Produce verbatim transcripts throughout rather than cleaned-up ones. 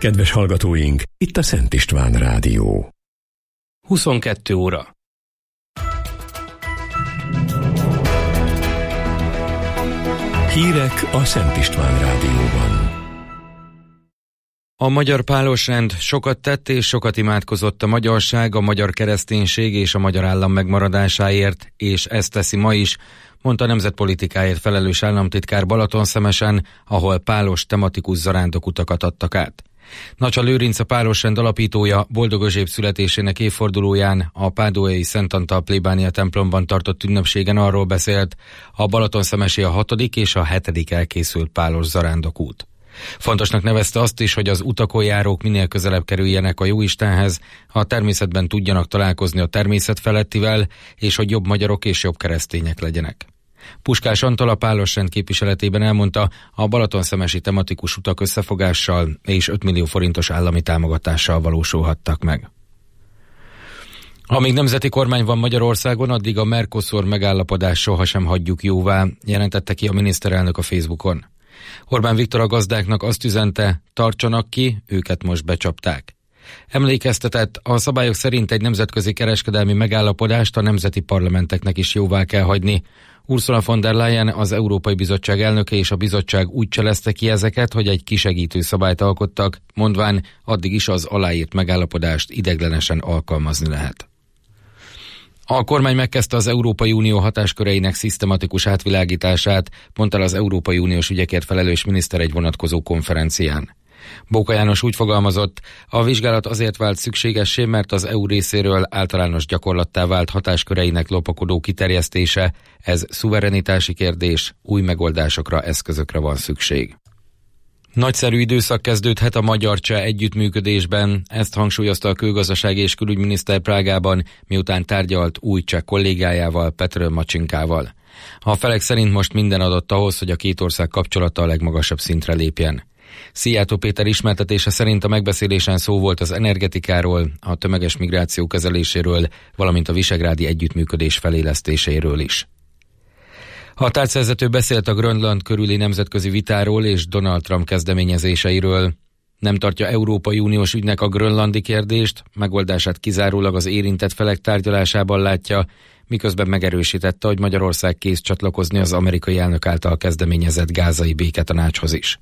Kedves hallgatóink, itt a Szent István Rádió. huszonkettő óra. Hírek a Szent István Rádióban. A magyar pálosrend sokat tett és sokat imádkozott a magyarság, a magyar kereszténység és a magyar állam megmaradásáért, és ezt teszi ma is, mondta a nemzetpolitikáért felelős államtitkár Balatonszemesen, ahol pálos tematikus zarándokutakat adtak át. Nacsa Lőrinc, a pálosrend alapítója, Boldog Özséb születésének évfordulóján a Páduai Szent Antal plébánia templomban tartott ünnepségen arról beszélt, a Balatonszemesi a hatodik és a hetedik elkészült pálos zarándokút. Fontosnak nevezte azt is, hogy az utakon járók minél közelebb kerüljenek a Jóistenhez, a természetben tudjanak találkozni a természet felettivel, és hogy jobb magyarok és jobb keresztények legyenek. Puskás Antal, a pálosrend képviseletében elmondta, a balatonszemesi tematikus utak összefogással és öt millió forintos állami támogatással valósulhattak meg. Amíg nemzeti kormány van Magyarországon, addig a Mercosur megállapodás sohasem hagyjuk jóvá, jelentette ki a miniszterelnök a Facebookon. Orbán Viktor a gazdáknak azt üzente, tartsanak ki, őket most becsapták. Emlékeztetett, a szabályok szerint egy nemzetközi kereskedelmi megállapodást a nemzeti parlamenteknek is jóvá kell hagyni. Ursula von der Leyen, az Európai Bizottság elnöke és a bizottság úgy cselezte ki ezeket, hogy egy kisegítő szabályt alkottak, mondván addig is az aláírt megállapodást ideiglenesen alkalmazni lehet. A kormány megkezdte az Európai Unió hatásköreinek szisztematikus átvilágítását, mondta el az Európai Uniós ügyekért felelős miniszter egy vonatkozó konferencián. Bóka János úgy fogalmazott, a vizsgálat azért vált szükségessé, mert az é u részéről általános gyakorlattá vált hatásköreinek lopakodó kiterjesztése, ez szuverenitási kérdés, új megoldásokra, eszközökre van szükség. Nagyszerű időszak kezdődhet a magyar-cseh együttműködésben, ezt hangsúlyozta a külgazdasági és külügyminiszter Prágában, miután tárgyalt új cseh kollégájával, Petr Macsinkával. A felek szerint most minden adott ahhoz, hogy a két ország kapcsolata a legmagasabb szintre lépjen. Szijjártó Péter ismertetése szerint a megbeszélésen szó volt az energetikáról, a tömeges migráció kezeléséről, valamint a visegrádi együttműködés felélesztéséről is. A tárcavezető beszélt a Grönland körüli nemzetközi vitáról és Donald Trump kezdeményezéseiről. Nem tartja Európai Uniós ügynek a grönlandi kérdést, megoldását kizárólag az érintett felek tárgyalásában látja, miközben megerősítette, hogy Magyarország kész csatlakozni az amerikai elnök által kezdeményezett gázai béketanácshoz is.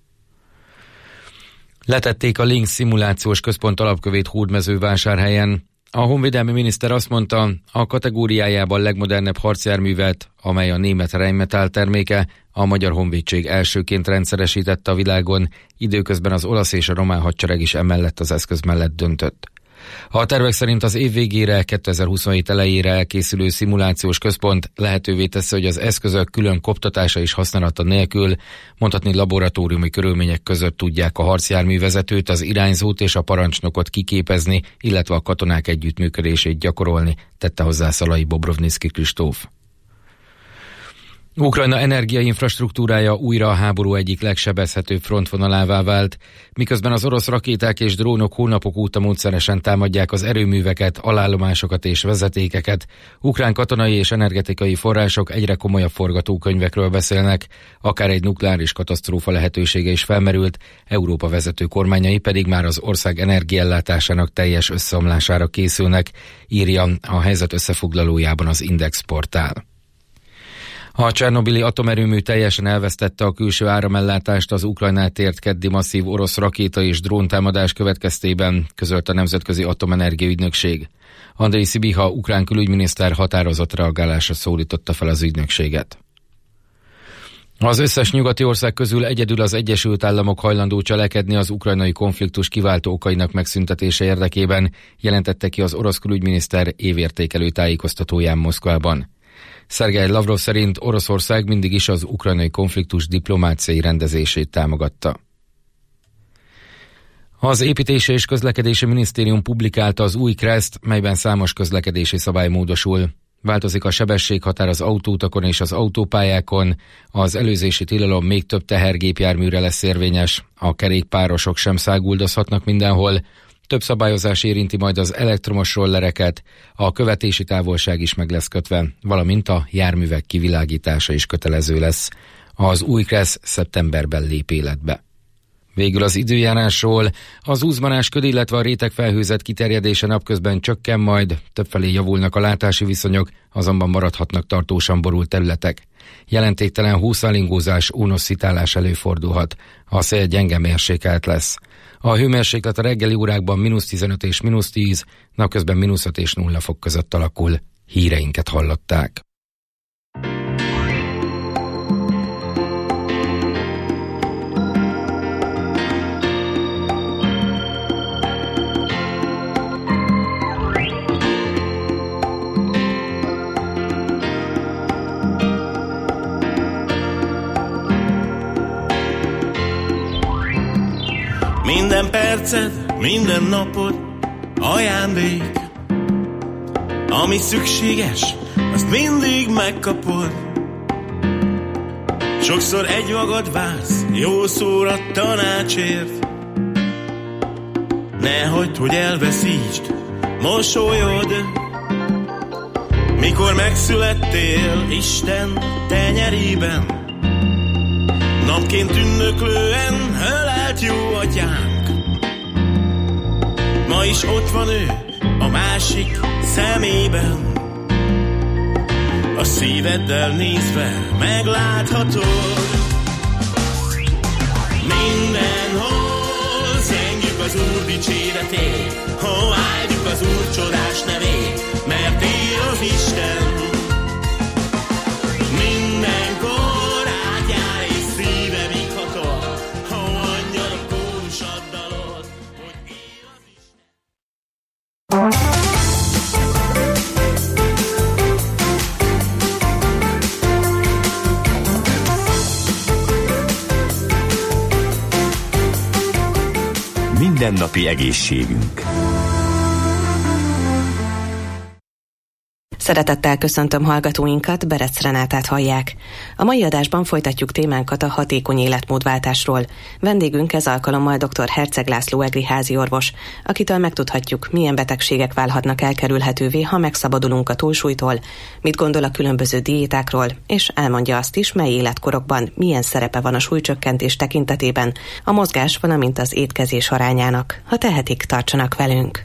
Letették a Lynx szimulációs központ alapkövét Hódmezővásárhelyen. A honvédelmi miniszter azt mondta, a kategóriájában legmodernebb harcjárművet, amely a német Rheinmetall terméke, a magyar honvédség elsőként rendszeresítette a világon, időközben az olasz és a román hadsereg is emellett az eszköz mellett döntött. A tervek szerint az év végére, kétezer-huszonhét elejére elkészülő szimulációs központ lehetővé teszi, hogy az eszközök külön koptatása és használata nélkül, mondhatni laboratóriumi körülmények között tudják a harcjárművezetőt, az irányzót és a parancsnokot kiképezni, illetve a katonák együttműködését gyakorolni, tette hozzá Szalai Bobrovnicki Kristóf. Ukrajna energiainfrastruktúrája újra a háború egyik legsebezhetőbb frontvonalává vált, miközben az orosz rakéták és drónok hónapok óta módszeresen támadják az erőműveket, alállomásokat és vezetékeket. Ukrán katonai és energetikai források egyre komolyabb forgatókönyvekről beszélnek, akár egy nukleáris katasztrófa lehetősége is felmerült, Európa vezető kormányai pedig már az ország energiaellátásának teljes összeomlására készülnek, írja a helyzet összefoglalójában az Index portál. A csernobili atomerőmű teljesen elvesztette a külső áramellátást az Ukrajnát ért keddi masszív orosz rakéta és dróntámadás következtében, közölt a Nemzetközi Atomenergia Ügynökség. Andrej Szibiha ukrán külügyminiszter határozott reagálásra szólította fel az ügynökséget. Az összes nyugati ország közül egyedül az Egyesült Államok hajlandó cselekedni az ukrajnai konfliktus kiváltó okainak megszüntetése érdekében, jelentette ki az orosz külügyminiszter évértékelő tájékoztatóján Moszkvában. Szergej Lavrov szerint Oroszország mindig is az ukrajnai konfliktus diplomáciai rendezését támogatta. Az Építési és Közlekedési Minisztérium publikálta az új kreszt, melyben számos közlekedési szabály módosul. Változik a sebességhatár az autóutakon és az autópályákon, az előzési tilalom még több tehergépjárműre lesz érvényes, a kerékpárosok sem száguldozhatnak mindenhol, több szabályozás érinti majd az elektromos rollereket, a követési távolság is meg lesz kötve, valamint a járművek kivilágítása is kötelező lesz. Az új kressz szeptemberben lép életbe. Végül az időjárásról. Az úszbanásköd, illetve a rétegfelhőzet kiterjedése napközben csökken, majd többfelé javulnak a látási viszonyok, azonban maradhatnak tartósan borult területek. Jelentéktelen hószálingózás, ónosszitálás előfordulhat. A szél gyenge mérsékelt lesz. A hőmérséklet a reggeli órákban mínusz tizenöt és mínusz tíz, napközben mínusz öt és nulla fok között alakul. Híreinket hallották. Minden perced, minden napod ajándék. Ami szükséges, azt mindig megkapod. Sokszor egy magad vársz, jó szóra tanácsért. Ne hagyd, hogy elveszítsd mosolyod. Mikor megszülettél Isten tenyerében, napként ünnöklően ölelt jó atyánk. Ma is ott van ő a másik szemében. A szíveddel nézve megláthatod. Mindenhol zengjük az Úr dicséretét, ha áldjuk az Úr csodás nevét, mert él az Isten. Mindenkor átjár és szíve vighatol, ha angyalok kórusat dalod, hogy él az Isten. Mindennapi egészségünk. Szeretettel köszöntöm hallgatóinkat, Berec Renátát hallják. A mai adásban folytatjuk témánkat a hatékony életmódváltásról. Vendégünk ez alkalommal dr. Herceg László egri háziorvos, akitől megtudhatjuk, milyen betegségek válhatnak elkerülhetővé, ha megszabadulunk a túlsúlytól, mit gondol a különböző diétákról, és elmondja azt is, mely életkorokban milyen szerepe van a súlycsökkentés tekintetében, a mozgás, valamint az étkezés arányának. Ha tehetik, tartsanak velünk!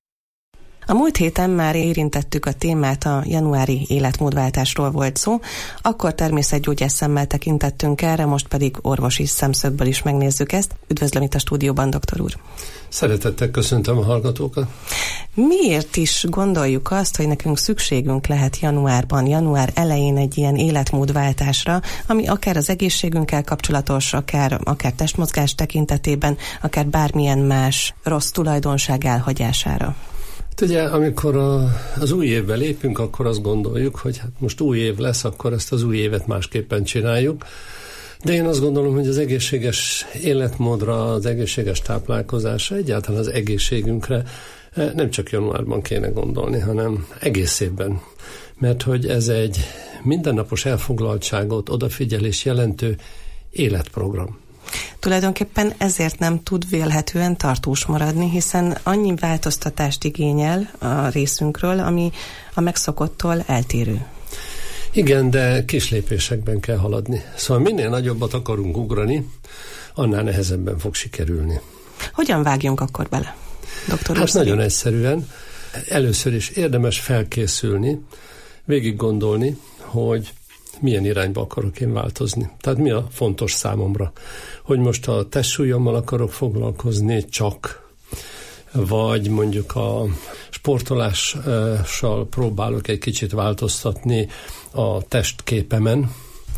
A múlt héten már érintettük a témát, a januári életmódváltásról volt szó, akkor természetgyógyász szemmel tekintettünk erre, most pedig orvosi szemszögből is megnézzük ezt. Üdvözlöm itt a stúdióban, doktor úr! Szeretettel köszöntöm a hallgatókat! Miért is gondoljuk azt, hogy nekünk szükségünk lehet januárban, január elején egy ilyen életmódváltásra, ami akár az egészségünkkel kapcsolatos, akár, akár testmozgás tekintetében, akár bármilyen más rossz tulajdonság elhagyására? Ugye, amikor a, az új évbe lépünk, akkor azt gondoljuk, hogy hát most új év lesz, akkor ezt az új évet másképpen csináljuk. De én azt gondolom, hogy az egészséges életmódra, az egészséges táplálkozásra, egyáltalán az egészségünkre nem csak januárban kéne gondolni, hanem egész évben. Mert hogy ez egy mindennapos elfoglaltságot, odafigyelés jelentő életprogram. Tulajdonképpen ezért nem tud vélhetően tartós maradni, hiszen annyi változtatást igényel a részünkről, ami a megszokottól eltérő. Igen, de kis lépésekben kell haladni. Szóval minél nagyobbat akarunk ugrani, annál nehezebben fog sikerülni. Hogyan vágjunk akkor bele, doktor úr? Hát nagyon egyszerűen. Először is érdemes felkészülni, végig gondolni, hogy milyen irányba akarok én változni. Tehát mi a fontos számomra? Hogy most a testsúlyommal akarok foglalkozni csak, vagy mondjuk a sportolással próbálok egy kicsit változtatni a testképemen,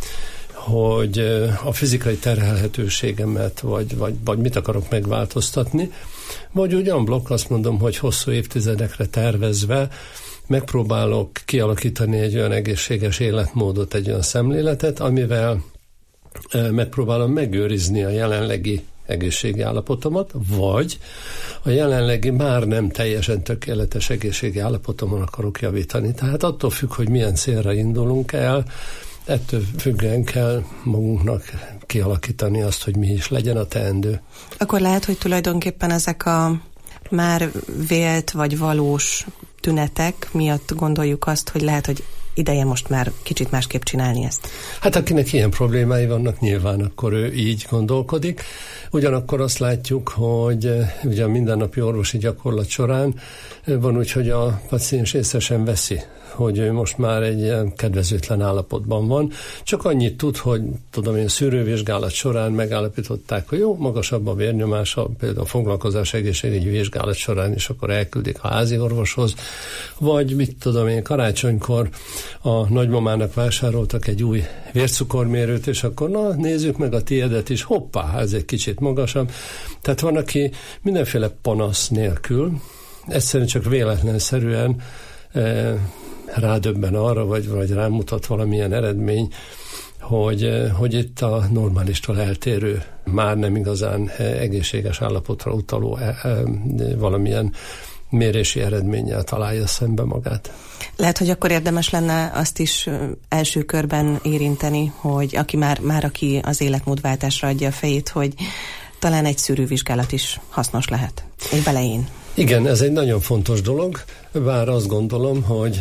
hogy a fizikai terhelhetőségemet, vagy, vagy, vagy mit akarok megváltoztatni, vagy úgy unblock azt mondom, hogy hosszú évtizedekre tervezve megpróbálok kialakítani egy olyan egészséges életmódot, egy olyan szemléletet, amivel megpróbálom megőrizni a jelenlegi egészségi állapotomat, vagy a jelenlegi már nem teljesen tökéletes egészségi állapotomon akarok javítani. Tehát attól függ, hogy milyen célra indulunk el, ettől függően kell magunknak kialakítani azt, hogy mi is legyen a teendő. Akkor lehet, hogy tulajdonképpen ezek a már vélt vagy valós tünetek miatt gondoljuk azt, hogy lehet, hogy ideje most már kicsit másképp csinálni ezt? Hát akinek ilyen problémái vannak, nyilván akkor ő így gondolkodik. Ugyanakkor azt látjuk, hogy ugye a mindennapi orvosi gyakorlat során van úgy, hogy a paciens észre sem veszi, hogy ő most már egy ilyen kedvezőtlen állapotban van. Csak annyit tud, hogy tudom én, szűrővizsgálat során megállapították, hogy jó, magasabb a vérnyomása, például a foglalkozás egészségügyi vizsgálat során is akkor elküldik a házi orvoshoz, vagy mit tudom én, karácsonykor a nagymamának vásároltak egy új vércukormérőt, és akkor na, nézzük meg a tiédet is, hoppá, ez egy kicsit magasabb. Tehát van, aki mindenféle panasz nélkül, egyszerűen csak véletlenszerűen eh, rádöbben arra, vagy, vagy rámutat valamilyen eredmény, hogy, hogy itt a normálistól eltérő, már nem igazán egészséges állapotra utaló valamilyen mérési eredménnyel találja szembe magát. Lehet, hogy akkor érdemes lenne azt is első körben érinteni, hogy aki már, már aki az életmódváltásra adja a fejét, hogy talán egy szűrővizsgálat is hasznos lehet év elején. Igen, ez egy nagyon fontos dolog, bár azt gondolom, hogy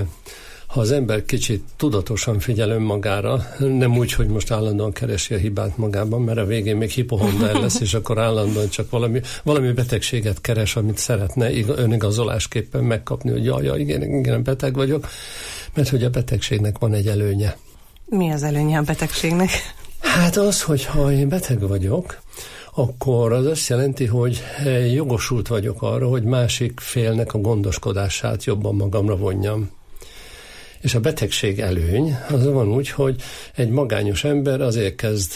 ha az ember kicsit tudatosan figyel önmagára, nem úgy, hogy most állandóan keresi a hibát magában, mert a végén még hipohonder lesz, és akkor állandóan csak valami, valami betegséget keres, amit szeretne önigazolásképpen megkapni, hogy jaj, jaj, igen, igen, beteg vagyok, mert hogy a betegségnek van egy előnye. Mi az előnye a betegségnek? Hát az, hogy ha én beteg vagyok, akkor az azt jelenti, hogy jogosult vagyok arra, hogy másik félnek a gondoskodását jobban magamra vonjam. És a betegség előny az van úgy, hogy egy magányos ember azért kezd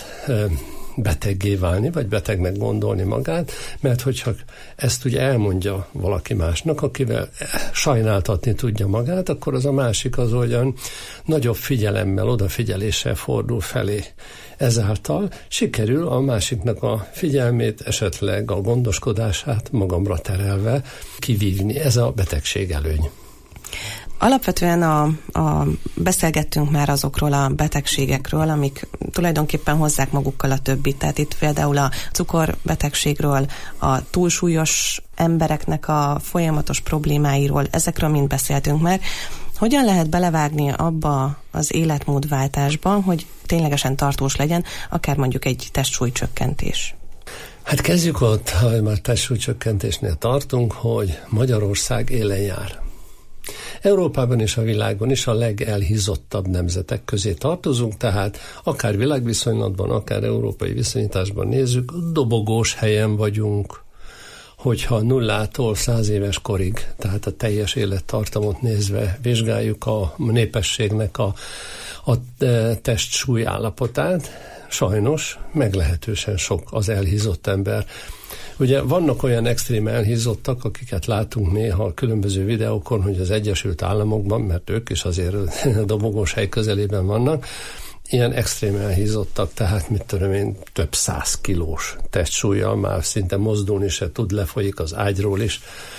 beteggé válni, vagy betegnek gondolni magát, mert hogyha ezt ugye elmondja valaki másnak, akivel sajnáltatni tudja magát, akkor az a másik az olyan nagyobb figyelemmel, odafigyeléssel fordul felé. Ezáltal sikerül a másiknak a figyelmét, esetleg a gondoskodását magamra terelve kivívni. Ez a betegség előny. Alapvetően a, a, beszélgettünk már azokról a betegségekről, amik tulajdonképpen hozzák magukkal a többit. Tehát itt például a cukorbetegségről, a túlsúlyos embereknek a folyamatos problémáiról, ezekről mind beszéltünk már. Hogyan lehet belevágni abba az életmódváltásba, hogy ténylegesen tartós legyen, akár mondjuk egy testsúlycsökkentés? Hát kezdjük ott, ha már testsúlycsökkentésnél tartunk, hogy Magyarország élen jár. Európában és a világon is a legelhízottabb nemzetek közé tartozunk, tehát akár világviszonylatban, akár európai viszonyításban nézzük, dobogós helyen vagyunk, hogyha nullától száz éves korig, tehát a teljes élettartamot nézve vizsgáljuk a népességnek a, a testsúly állapotát, sajnos meglehetősen sok az elhízott ember. Ugye vannak olyan extrém elhízottak, akiket látunk néha a különböző videókon, hogy az Egyesült Államokban, mert ők is azért a dobogós hely közelében vannak, ilyen extrém elhízottak, tehát mit tudom én, több száz kilós testsúllyal, már szinte mozdulni se tud, lefolyik az ágyról is.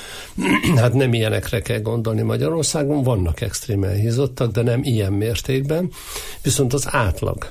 Hát nem ilyenekre kell gondolni Magyarországon, vannak extrém elhízottak, de nem ilyen mértékben, viszont az átlag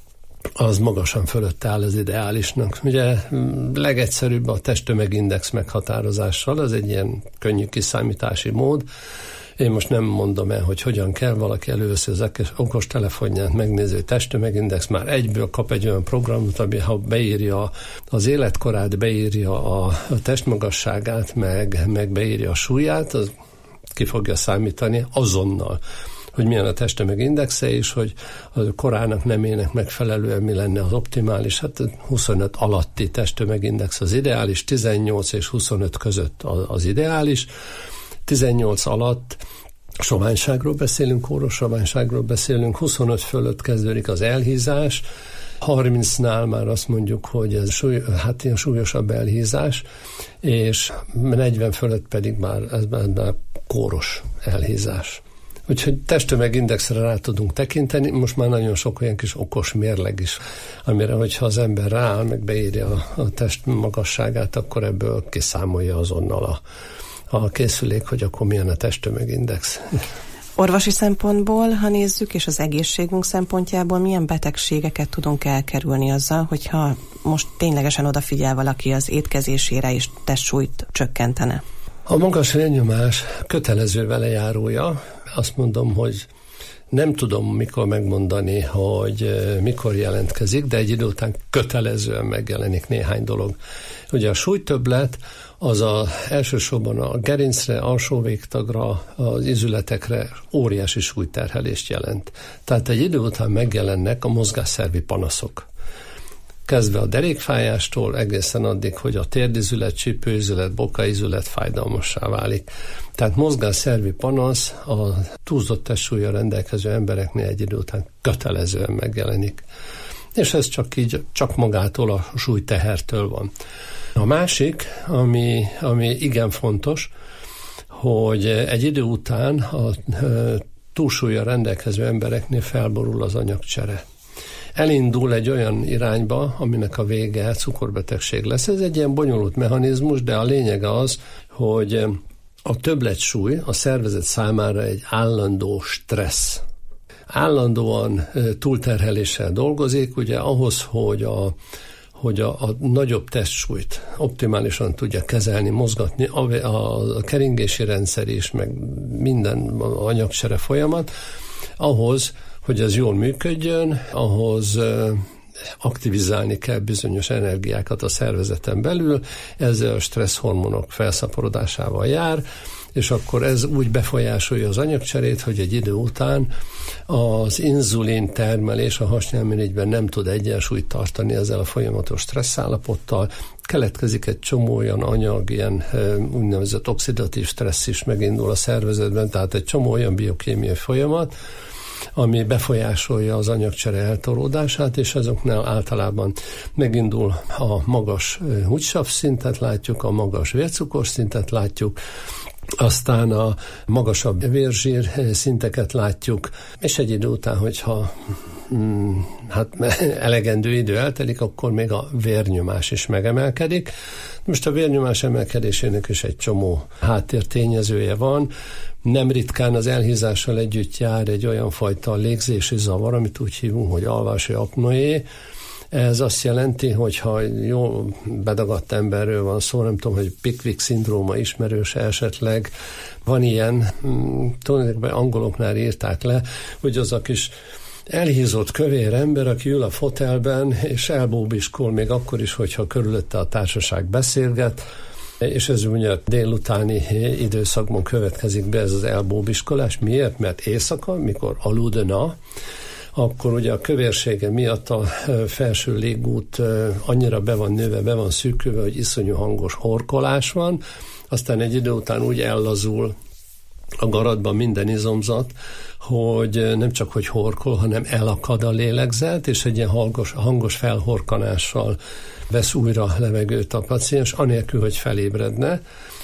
az magasan fölött áll az ideálisnak. Ugye legegyszerűbb a testtömegindex meghatározással, ez egy ilyen könnyű kiszámítási mód. Én most nem mondom el, hogy hogyan kell, valaki előveszi az okos telefonját, megnézi, hogy testtömegindex, már egyből kap egy olyan programot, ami ha beírja az életkorát, beírja a, a testmagasságát, meg, meg beírja a súlyát, az ki fogja számítani azonnal, hogy milyen a testtömegindexe, és hogy a korának, nemének megfelelően mi lenne az optimális. Hát huszonöt alatti testtömegindex az ideális, tizennyolc és huszonöt között az ideális. tizennyolc alatt soványságról beszélünk, kóros soványságról beszélünk, huszonöt fölött kezdődik az elhízás, harmincnál már azt mondjuk, hogy ez súly, hát ilyen súlyosabb elhízás, és negyven fölött pedig már ez már kóros elhízás. Úgyhogy testtömegindexre rá tudunk tekinteni, most már nagyon sok olyan kis okos mérleg is, amire, hogyha az ember rááll, meg beírja a, a test magasságát, akkor ebből kiszámolja azonnal a, a készülék, hogy akkor milyen a testtömegindex. Orvosi szempontból, ha nézzük, és az egészségünk szempontjából milyen betegségeket tudunk elkerülni azzal, hogyha most ténylegesen odafigyel valaki az étkezésére és testsúlyt csökkentene? A magas vérnyomás kötelező velejárója, azt mondom, hogy Nem tudom mikor megmondani, hogy mikor jelentkezik, de egy idő után kötelezően megjelenik néhány dolog. Ugye a súlytöbblet az a, elsősorban a gerincre, alsó végtagra, az izületekre óriási súlyterhelést jelent. Tehát egy idő után megjelennek a mozgásszervi panaszok. Kezdve a derékfájástól egészen addig, hogy a térdizület, csípőizület, bokaizület fájdalmassá válik. Tehát mozgásszervi panasz a túlzott testsúllyal rendelkező embereknél egy idő után kötelezően megjelenik. És ez csak így, csak magától a súlytehertől van. A másik, ami, ami igen fontos, hogy egy idő után a túlsúllyal rendelkező embereknél felborul az anyagcsere. Elindul egy olyan irányba, aminek a vége cukorbetegség lesz. Ez egy ilyen bonyolult mechanizmus, de a lényege az, hogy a többletsúly a szervezet számára egy állandó stressz. Állandóan túlterheléssel dolgozik, ugye ahhoz, hogy a hogy a, a nagyobb testsúlyt optimálisan tudja kezelni, mozgatni, a, a, a keringési rendszer is, meg minden anyagcsere folyamat, ahhoz, hogy ez jól működjön, ahhoz aktivizálni kell bizonyos energiákat a szervezeten belül, ezzel a stresszhormonok felszaporodásával jár, és akkor ez úgy befolyásolja az anyagcserét, hogy egy idő után az inzulin termelés a hasnyálmirigyben nem tud egyensúlyt tartani ezzel a folyamatos stresszállapottal. Keletkezik egy csomó olyan anyag, ilyen úgynevezett oxidatív stressz is megindul a szervezetben, tehát egy csomó olyan biokémiai folyamat, ami befolyásolja az anyagcsere eltolódását, és azoknál általában megindul a magas húgysav szintet látjuk, a magas vércukor szintet látjuk, aztán a magasabb vérzsír szinteket látjuk, és egy idő után, hogyha mm, hát elegendő idő eltelik, akkor még a vérnyomás is megemelkedik. Most a vérnyomás emelkedésének is egy csomó háttértényezője van. Nem ritkán az elhízással együtt jár egy olyan fajta légzési zavar, amit úgy hívunk, hogy alvási apnoé. Ez azt jelenti, hogy ha jó bedagadt emberről van szó, nem tudom, hogy Pickwick-szindróma ismerőse esetleg, van ilyen, tulajdonképpen angoloknál írták le, hogy az a kis elhízott kövér ember, aki ül a fotelben, és elbóbiskol még akkor is, hogyha körülötte a társaság beszélget, és ez ugye délutáni időszakban következik be ez az elbóbiskolás. Miért? Mert éjszaka, mikor aludna, akkor ugye a kövérsége miatt a felső légút annyira be van nőve, be van szűkülve, hogy iszonyú hangos horkolás van, aztán egy idő után úgy ellazul a garatban minden izomzat, hogy nem csak hogy horkol, hanem elakad a lélegzet, és egy ilyen hangos, hangos felhorkanással vesz újra levegőt a paciens, anélkül, hogy felébredne.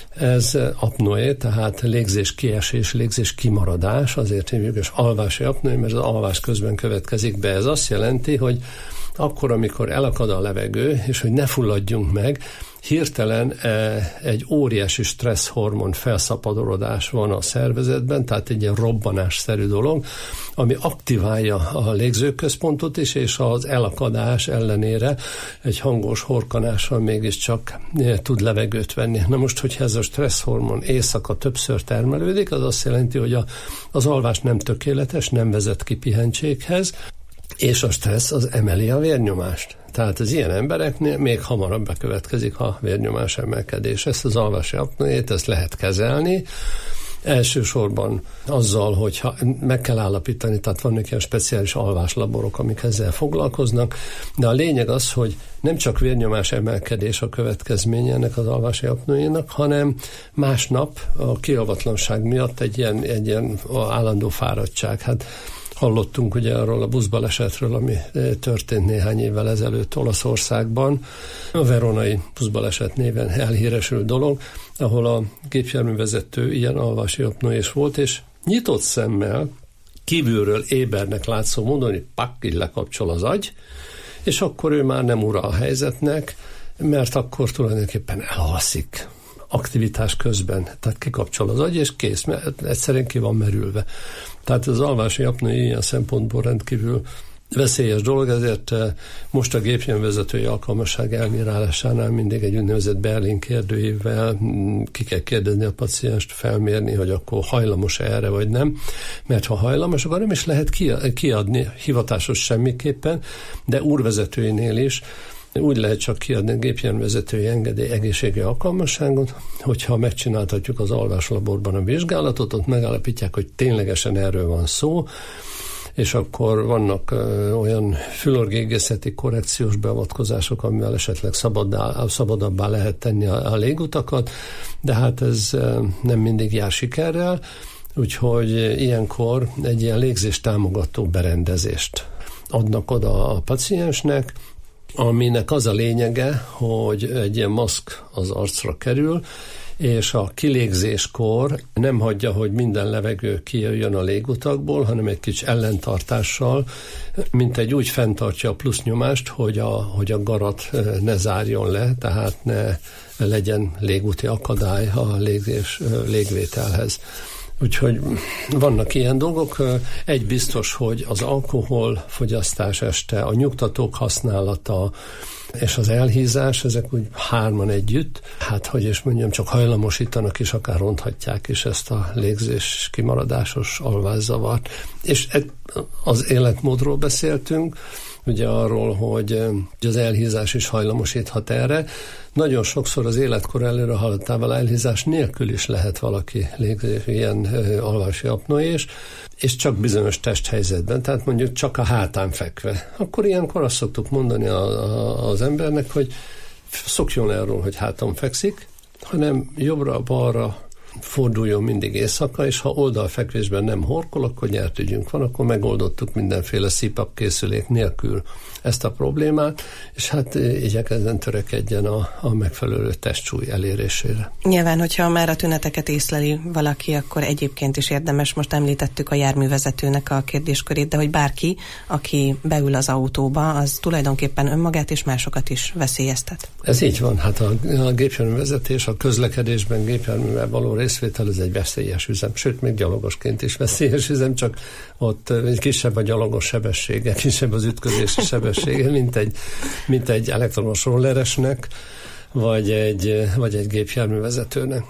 Ez apnoé, tehát légzés kiesés, légzés kimaradás, azért hívjuk, és alvási apnoé, mert az alvás közben következik be. Ez azt jelenti, hogy akkor, amikor elakad a levegő, és hogy ne fulladjunk meg, hirtelen egy óriási stresszhormon felszaporodás van a szervezetben, tehát egy ilyen robbanásszerű dolog, ami aktiválja a légzőközpontot is, és az elakadás ellenére egy hangos horkanással mégiscsak tud levegőt venni. Na most, hogyha ez a stresszhormon éjszaka többször termelődik, az azt jelenti, hogy a, az alvás nem tökéletes, nem vezet ki pihentséghez, és a stressz az emeli a vérnyomást. Tehát az ilyen embereknél még hamarabb bekövetkezik a vérnyomás emelkedés. Ezt az alvási apnoét, ezt lehet kezelni. Elsősorban azzal, hogyha meg kell állapítani, tehát vannak ilyen speciális alváslaborok, amik ezzel foglalkoznak, de a lényeg az, hogy nem csak vérnyomás emelkedés a következménye ennek az alvási apnoénak, hanem másnap a kialvatlanság miatt egy ilyen, egy ilyen állandó fáradtság. Hát hallottunk ugye arról a buszbalesetről, ami történt néhány évvel ezelőtt Olaszországban. A veronai buszbaleset néven elhíresült dolog, ahol a gépjárművezető ilyen alvási apnoés volt, és nyitott szemmel, kívülről ébernek látszó módon, hogy pak, így lekapcsol az agy, és akkor ő már nem ura a helyzetnek, mert akkor tulajdonképpen elalszik aktivitás közben, tehát kikapcsol az agy, és kész, mert egyszerűen ki van merülve. Tehát az alvási apnoé ilyen szempontból rendkívül veszélyes dolog, ezért most a gépjárművezetői alkalmasság elbírálásánál mindig egy úgynevezett Berlin kérdőívvel ki kell kérdezni a pacienst, felmérni, hogy akkor hajlamos-e erre vagy nem, mert ha hajlamos, akkor nem is lehet kiadni hivatásos semmiképpen, de úrvezetőinél is úgy lehet csak kiadni a gépjárművezetői engedély egészségi alkalmasságot, hogyha megcsináltatjuk az alváslaborban a vizsgálatot, ott megállapítják, hogy ténylegesen erről van szó, és akkor vannak ö, olyan fülorgégészeti korrekciós beavatkozások, amivel esetleg szabaddá, szabadabbá lehet tenni a, a légutakat, de hát ez ö, nem mindig jár sikerrel, úgyhogy ilyenkor egy ilyen légzés támogató berendezést adnak oda a paciensnek, aminek az a lényege, hogy egy ilyen maszk az arcra kerül, és a kilégzéskor nem hagyja, hogy minden levegő kijöjjön a légutakból, hanem egy kicsi ellentartással, mint egy úgy fenntartja a plusznyomást, hogy a, hogy a garat ne zárjon le, tehát ne legyen légúti akadály a légzés, légvételhez. Úgyhogy vannak ilyen dolgok. Egy biztos, hogy az alkoholfogyasztás este, a nyugtatók használata és az elhízás, ezek úgy hárman együtt, hát hogy is mondjam, csak hajlamosítanak és akár ronthatják is ezt a légzés kimaradásos alvászavart. És az életmódról beszéltünk, ugye arról, hogy az elhízás is hajlamosíthat erre. Nagyon sokszor az életkor előre haladtával elhízás nélkül is lehet valaki légzés, ilyen alvási apnoés, és csak bizonyos testhelyzetben, tehát mondjuk csak a hátán fekve. Akkor ilyenkor azt szoktuk mondani a, a, az embernek, hogy szokjon erről, hogy háton fekszik, hanem jobbra-balra forduljon mindig éjszaka, és ha oldalfekvésben nem horkol, akkor nyert ügyünk van, akkor megoldottuk mindenféle cé páp készülék nélkül ezt a problémát, és hát igyekezzen törekedjen a, a megfelelő testsúly elérésére. Nyilván, hogyha már a tüneteket észleli valaki, akkor egyébként is érdemes, most említettük a járművezetőnek a kérdéskörét, de hogy bárki, aki beül az autóba, az tulajdonképpen önmagát és másokat is veszélyeztet. Ez így van, hát a, a gépjárművezetés, a közlekedésben gépjárművel való részvétel, ez egy veszélyes üzem, sőt, még gyalogosként is veszélyes üzem, csak ott kisebb a gyalogos sebessége, kisebb az ütközési sebessége, mint egy, mint egy elektromos rolleresnek, vagy egy, vagy egy gépjárművezetőnek.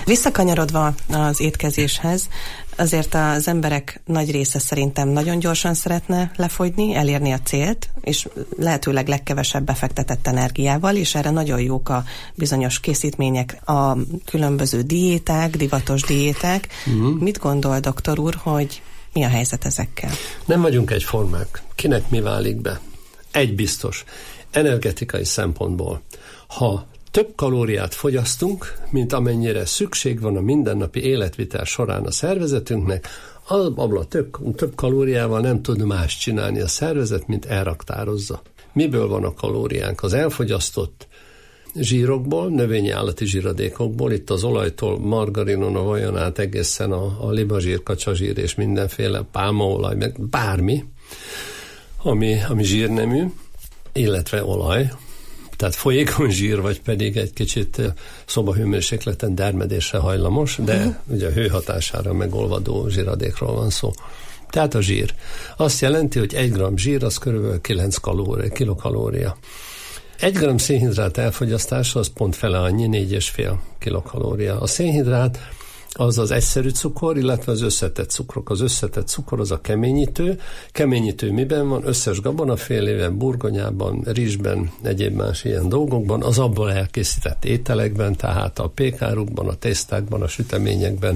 Visszakanyarodva az étkezéshez, azért az emberek nagy része szerintem nagyon gyorsan szeretne lefogyni, elérni a célt, és lehetőleg legkevesebb befektetett energiával, és erre nagyon jók a bizonyos készítmények, a különböző diéták, divatos diéták. Mm. Mit gondol, doktor úr, hogy mi a helyzet ezekkel? Nem vagyunk egyformák. Kinek mi válik be? Egy biztos. Energetikai szempontból. Ha több kalóriát fogyasztunk, mint amennyire szükség van a mindennapi életvitel során a szervezetünknek, abban a több, több kalóriával nem tud más csinálni a szervezet, mint elraktározza. Miből van a kalóriánk? Az elfogyasztott zsírokból, növényi állati zsíradékokból, itt az olajtól, margarinon, a vajon át egészen a, a libazsír, kacsazsír és mindenféle pálmaolaj, meg bármi, ami, ami zsírnemű, illetve olaj, tehát folyékony zsír, vagy pedig egy kicsit szobahőmérsékleten dermedésre hajlamos, de uh-huh. ugye a hő hatására megolvadó zsíradékról van szó. Tehát a zsír. Azt jelenti, hogy egy gramm zsír az körülbelül kilenc kalória, kilokalória. Egy gramm szénhidrát elfogyasztása az pont fele annyi, négy és fél kilokalória. A szénhidrát az az egyszerű cukor, illetve az összetett cukrok. Az összetett cukor az a keményítő. Keményítő miben van? Összes gabonafélében, burgonyában, rizsben, egyéb más ilyen dolgokban, az abból elkészített ételekben, tehát a pékárukban, a tésztákban, a süteményekben.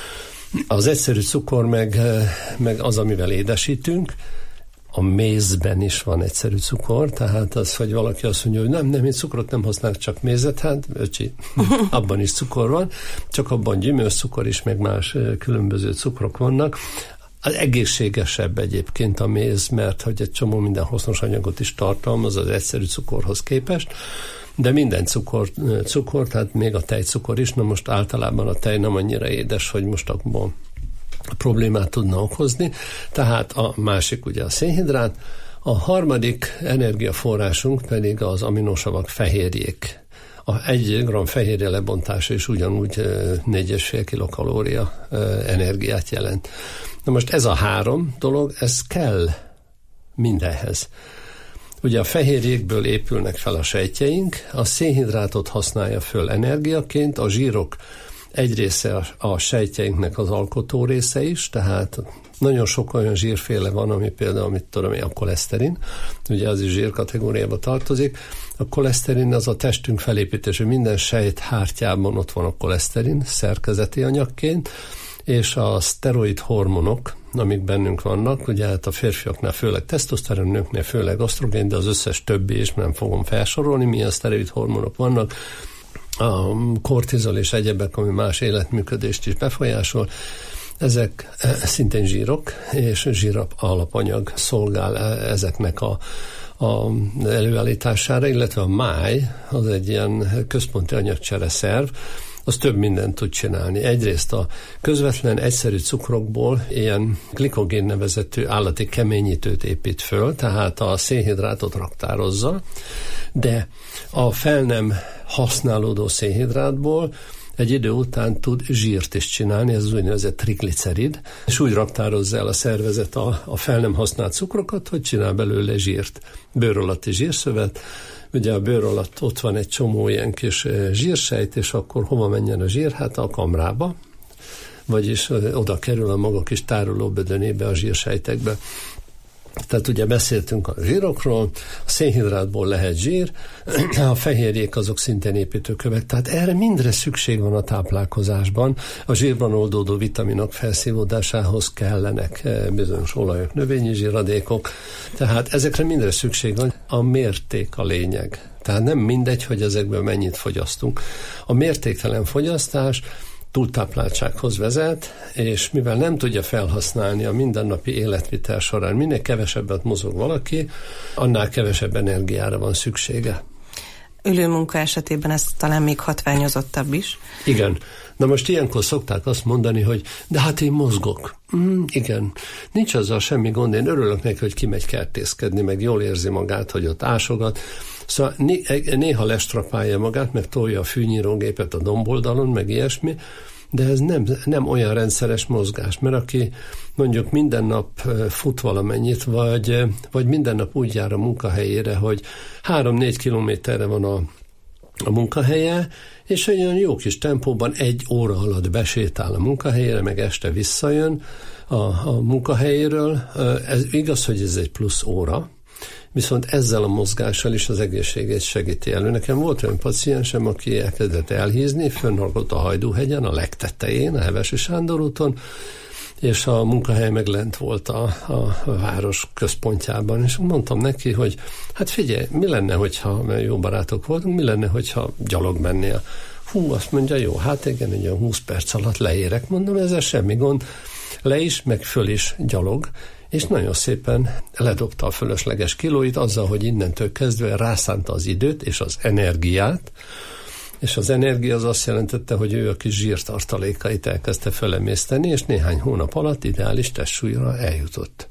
Az egyszerű cukor meg, meg az, amivel édesítünk. A mézben is van egyszerű cukor, tehát az, hogy valaki azt mondja, hogy nem, nem, én cukrot nem használok, csak mézet, hát öcsi, abban is cukor van, csak abban gyümölcscukor is, meg más különböző cukrok vannak. Az egészségesebb egyébként a méz, mert hogy egy csomó minden hasznos anyagot is tartalmaz az egyszerű cukorhoz képest, de minden cukor, cukor, tehát még a tejcukor is, na most általában a tej nem annyira édes, hogy most abból problémát tudna okozni, tehát a másik ugye a szénhidrát, a harmadik energiaforrásunk pedig az aminosavak fehérjék. A egy gramm fehérje lebontása is ugyanúgy négy és fél kilokalória energiát jelent. Na most ez a három dolog, ez kell mindenhez. Ugye a fehérjékből épülnek fel a sejtjeink, a szénhidrátot használja föl energiaként, a zsírok egy része a, a sejtjeinknek az alkotó része is, tehát nagyon sok olyan zsírféle van, ami például, mit tudom én, a koleszterin, ugye az is zsírkategóriába tartozik. A koleszterin az a testünk felépítése, minden sejt hártyában ott van a koleszterin, szerkezeti anyagként, és a szteroid hormonok, amik bennünk vannak, ugye hát a férfiaknál főleg tesztoszteron, nőknél főleg asztrogén, de az összes többi is nem fogom felsorolni, milyen szteroid hormonok vannak, a kortizol és egyebek, ami más életműködést is befolyásol, ezek szintén zsírok, és zsír alapanyag szolgál ezeknek a, a előállítására, illetve a máj, az egy ilyen központi anyagcsere szerv, az több mindent tud csinálni. Egyrészt a közvetlen egyszerű cukrokból ilyen glikogén nevezetű állati keményítőt épít föl, tehát a szénhidrátot raktározza, de a fel nem használódó szénhidrátból egy idő után tud zsírt is csinálni, ez az úgynevezett triglicerid, és úgy raktározza el a szervezet a, a fel nem használt cukrokat, hogy csinál belőle zsírt, bőr alatti zsírszövet. Ugye a bőr alatt ott van egy csomó ilyen kis zsírsejt, és akkor hova menjen a zsír? Hát a kamrába, vagyis oda kerül a maga kis tárolóbödönébe, a zsírsejtekbe. Tehát ugye beszéltünk a zsírokról, a szénhidrátból lehet zsír, a fehérjék azok szintén építőkövek, tehát erre mindre szükség van a táplálkozásban. A zsírban oldódó vitaminok felszívódásához kellenek bizonyos olajok, növényi zsíradékok, tehát ezekre mindre szükség van. A mérték a lényeg. Tehát nem mindegy, hogy ezekből mennyit fogyasztunk. A mértéktelen fogyasztás túltápláltsághoz vezet, és mivel nem tudja felhasználni a mindennapi életvitel során, minél kevesebbet mozog valaki, annál kevesebb energiára van szüksége. Ülőmunka esetében ez talán még hatványozottabb is. Igen. Na most ilyenkor szokták azt mondani, hogy de hát én mozgok. Mm, igen. Nincs azzal semmi gond, én örülök neki, hogy kimegy kertészkedni, meg jól érzi magát, hogy ott ásogat. Szóval néha lestrapálja magát, meg tolja a fűnyírógépet a domboldalon, meg ilyesmi, de ez nem, nem olyan rendszeres mozgás, mert aki mondjuk minden nap fut valamennyit, vagy, vagy minden nap úgy jár a munkahelyére, hogy három-négy kilométerre van a a munkahelye, és olyan jó kis tempóban egy óra alatt besétál a munkahelyére, meg este visszajön a, a munkahelyéről. Ez igaz, hogy ez egy plusz óra, viszont ezzel a mozgással is az egészségét segíti elő. Nekem volt olyan paciensem, aki elkezdett elhízni, fönnhargott a Hajdúhegyen, a legtetején, a Hevesi Sándor úton, és a munkahely meg lent volt a, a, a város központjában, és mondtam neki, hogy hát figyelj, mi lenne, hogyha, mert jó barátok voltunk, mi lenne, hogyha gyalog mennél? Hú, azt mondja, jó, hát igen, egy olyan húsz perc alatt leérek, mondom, ezzel semmi gond, le is, meg föl is gyalog, és nagyon szépen ledobta a fölösleges kilóit azzal, hogy innentől kezdve rászánta az időt és az energiát, és az energia az azt jelentette, hogy ő a kis zsírtartalékait elkezdte fölemészteni, és néhány hónap alatt ideális testsúlyra eljutott.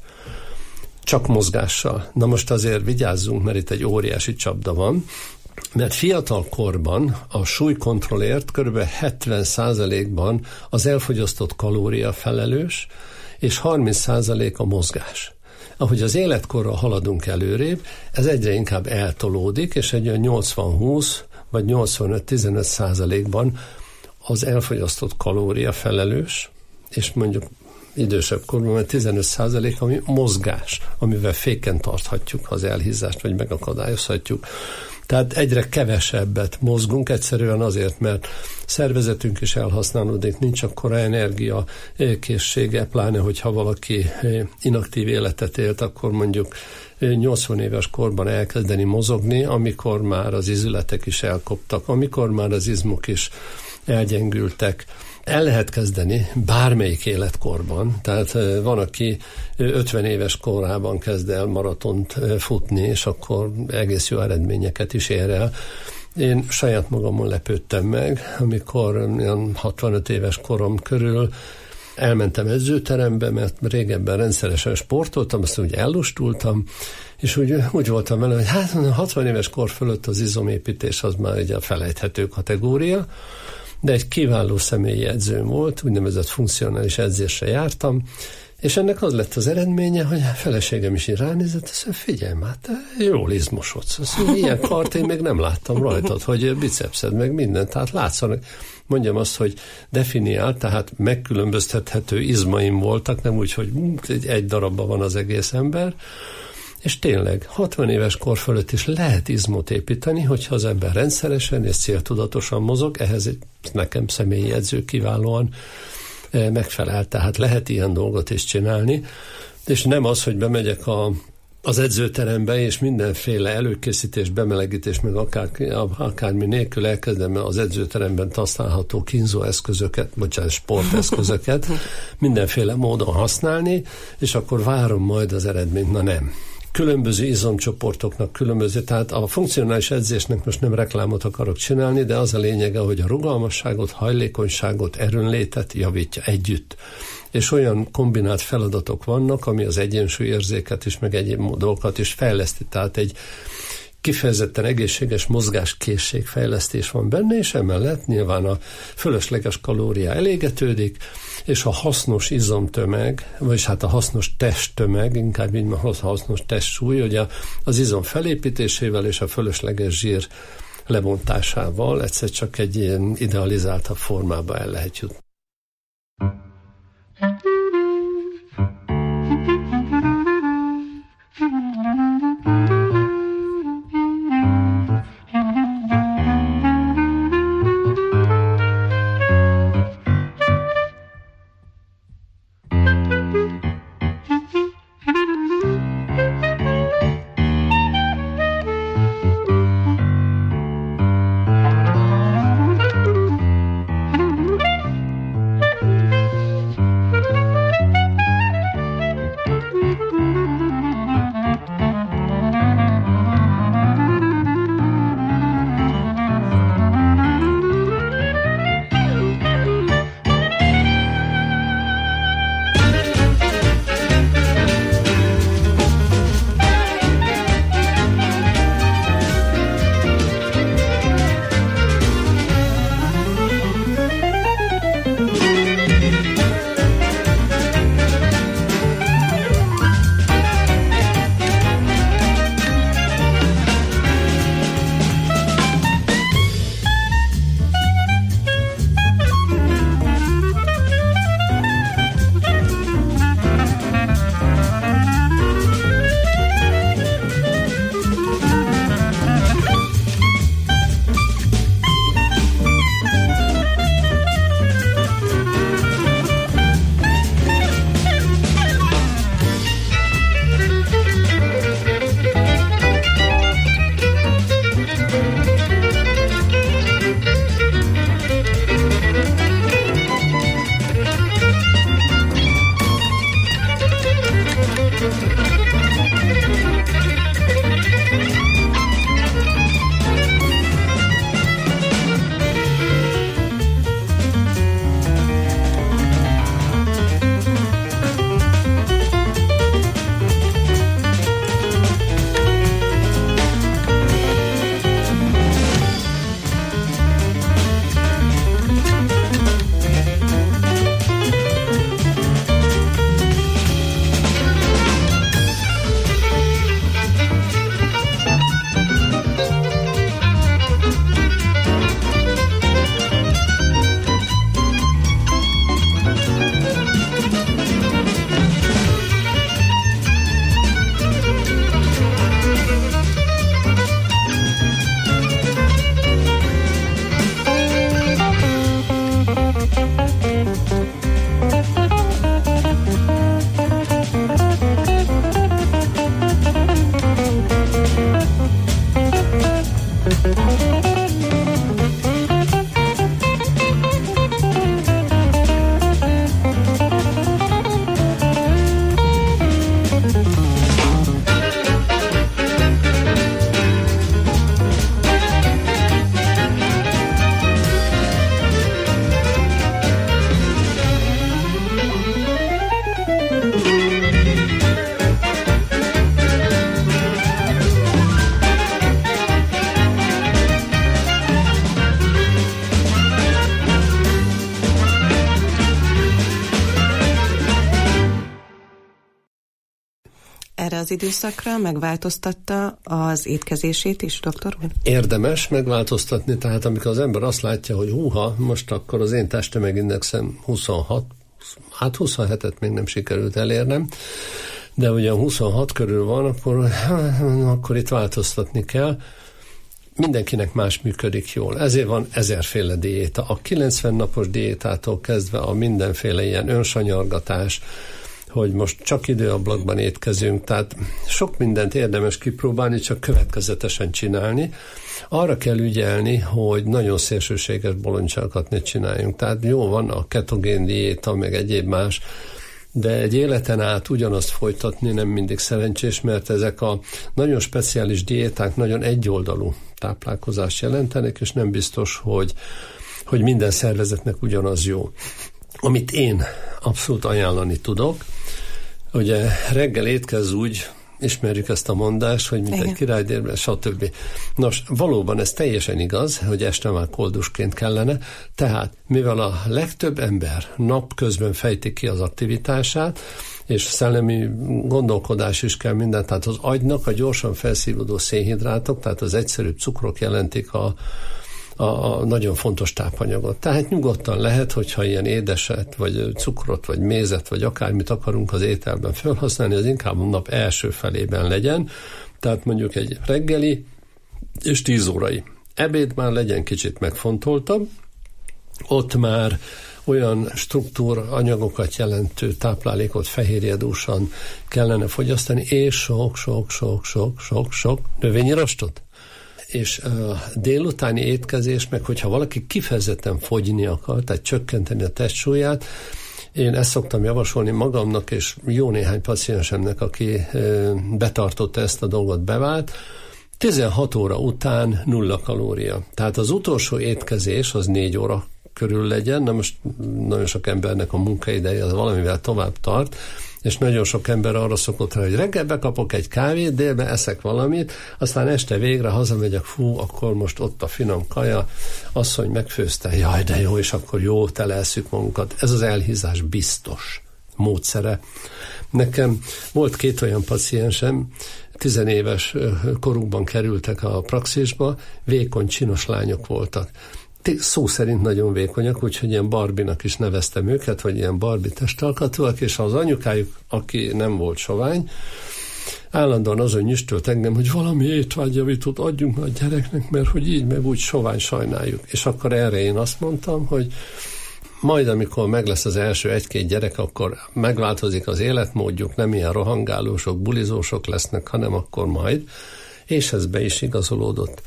Csak mozgással. Na most azért vigyázzunk, mert itt egy óriási csapda van, mert fiatal korban a súlykontrollért kb. hetven százalékban az elfogyasztott kalória felelős, és harminc százalék a mozgás. Ahogy az életkorral haladunk előrébb, ez egyre inkább eltolódik, és egy olyan nyolcvan-húsz vagy nyolcvanöt-tizenöt százalékban az elfogyasztott kalória felelős, és mondjuk idősebb korban, mert tizenöt százalék, ami mozgás, amivel féken tarthatjuk az elhízást, vagy megakadályozhatjuk. Tehát egyre kevesebbet mozgunk, egyszerűen azért, mert szervezetünk is elhasználódik, nincs akkora energia készsége, pláne, hogyha valaki inaktív életet élt, akkor mondjuk nyolcvan éves korban elkezdeni mozogni, amikor már az izületek is elkoptak, amikor már az izmok is elgyengültek. El lehet kezdeni bármelyik életkorban, tehát van, aki ötven éves korában kezd el maratont futni, és akkor egész jó eredményeket is ér el. Én saját magamon lepődtem meg, amikor olyan hatvanöt éves korom körül elmentem edzőterembe, mert régebben rendszeresen sportoltam, aztán úgy ellustultam, és úgy, úgy voltam vele, hogy hát hatvan éves kor fölött az izomépítés az már egy a felejthető kategória, de egy kiváló személyi edzőm volt, úgynevezett funkcionális edzésre jártam, és ennek az lett az eredménye, hogy a feleségem is így ránézett, azt mondja, figyelj már, te jól izmosodsz. Azt mondja, ilyen kart én még nem láttam rajtad, hogy bicepszed meg mindent, tehát látszanak. Mondjam azt, hogy definiált, tehát megkülönböztethető izmaim voltak, nem úgy, hogy egy, egy darabban van az egész ember, és tényleg hatvan éves kor fölött is lehet izmot építeni, hogyha az ember rendszeresen és céltudatosan mozog, ehhez egy, nekem személyi edző kiválóan megfelel, tehát lehet ilyen dolgot is csinálni, és nem az, hogy bemegyek a, az edzőterembe, és mindenféle előkészítés, bemelegítés, meg akár, akármi nélkül elkezdem az edzőteremben használható kínzó eszközöket, bocsánat, sporteszközöket mindenféle módon használni, és akkor várom majd az eredményt. Na nem. Különböző izomcsoportoknak különböző, tehát a funkcionális edzésnek most nem reklámot akarok csinálni, de az a lényege, hogy a rugalmasságot, hajlékonyságot, erőnlétet javítja együtt. És olyan kombinált feladatok vannak, ami az egyensúlyérzéket is, meg egyéb dolgokat is fejleszti. Tehát egy kifejezetten egészséges mozgáskészségfejlesztés van benne, és emellett nyilván a fölösleges kalória elégetődik, és a hasznos izomtömeg, vagyis hát a hasznos testtömeg, inkább így a hasznos testsúly, ugye az izom felépítésével és a fölösleges zsír lebontásával egyszer csak egy ilyen idealizáltabb formába el lehet jutni. erre az időszakra megváltoztatta az étkezését is, doktor úr? Érdemes megváltoztatni, tehát amikor az ember azt látja, hogy húha, most akkor az én testtömegindexem huszonhat, hát huszonhetet még nem sikerült elérnem, de ugye huszonhat körül van, akkor, akkor itt változtatni kell. Mindenkinek más működik jól. Ezért van ezerféle diéta. A kilencven napos diétától kezdve a mindenféle ilyen önsanyargatás, hogy most csak időablakban étkezünk, tehát sok mindent érdemes kipróbálni, csak következetesen csinálni. Arra kell ügyelni, hogy nagyon szélsőséges bolondságokat ne csináljunk. Tehát jó van a ketogén diéta, meg egyéb más, de egy életen át ugyanazt folytatni nem mindig szerencsés, mert ezek a nagyon speciális diéták nagyon egyoldalú táplálkozást jelentenek, és nem biztos, hogy, hogy minden szervezetnek ugyanaz jó. Amit én abszolút ajánlani tudok, ugye reggel étkezz úgy, ismerjük ezt a mondást, hogy mint Igen. egy királydérben, stb. Nos, valóban ez teljesen igaz, hogy este már koldusként kellene, tehát mivel a legtöbb ember napközben fejti ki az aktivitását, és szellemi gondolkodás is kell minden, tehát az agynak a gyorsan felszívódó szénhidrátok, tehát az egyszerűbb cukrok jelentik a A, a nagyon fontos tápanyagot. Tehát nyugodtan lehet, hogyha ilyen édeset, vagy cukrot, vagy mézet, vagy akármit akarunk az ételben felhasználni, az inkább a nap első felében legyen. Tehát mondjuk egy reggeli és tíz órai. Ebéd már legyen kicsit megfontoltabb, ott már olyan struktúr anyagokat jelentő táplálékot fehérjedúsan kellene fogyasztani, és sok-sok-sok-sok-sok-sok növényi rostot. És a délutáni étkezés, meg hogyha valaki kifejezetten fogyni akar, tehát csökkenteni a testsúlyát, én ezt szoktam javasolni magamnak, és jó néhány paciensemnek, aki betartotta ezt a dolgot, bevált, tizenhat óra után nulla kalória. Tehát az utolsó étkezés az négy óra körül legyen, na most nagyon sok embernek a munkaideje az valamivel tovább tart, és nagyon sok ember arra szokott rá, hogy reggel bekapok egy kávét, délben eszek valamit, aztán este végre hazamegyek, fú, akkor most ott a finom kaja, asszony megfőzte, jaj, de jó, és akkor jó, teleesszük magunkat. Ez az elhízás biztos módszere. Nekem volt két olyan paciensem, tizenéves korukban kerültek a praxisba, vékony, csinos lányok voltak. Szó szerint nagyon vékonyak, úgyhogy ilyen Barbie-nak is neveztem őket, vagy ilyen Barbie testalkatúak, és az anyukájuk, aki nem volt sovány, állandóan azon nyüstölt engem, hogy valami étvágyjavítót adjunk a gyereknek, mert hogy így meg úgy sovány sajnáljuk. És akkor erre én azt mondtam, hogy majd amikor meg lesz az első egy-két gyerek, akkor megváltozik az életmódjuk, nem ilyen rohangálósok, bulizósok lesznek, hanem akkor majd. És ez be is igazolódott.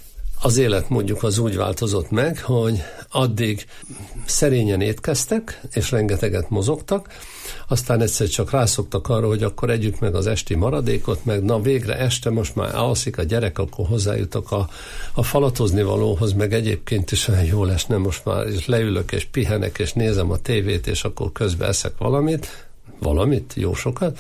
Az életmódjuk az úgy változott meg, hogy addig szerényen étkeztek, és rengeteget mozogtak, aztán egyszer csak rászoktak arra, hogy akkor együtt meg az esti maradékot, meg na végre este most már alszik a gyerek, akkor hozzájutok a, a falatozni valóhoz, meg egyébként is olyan jól esne most már, és leülök, és pihenek, és nézem a tévét, és akkor közben eszek valamit, valamit, jó sokat,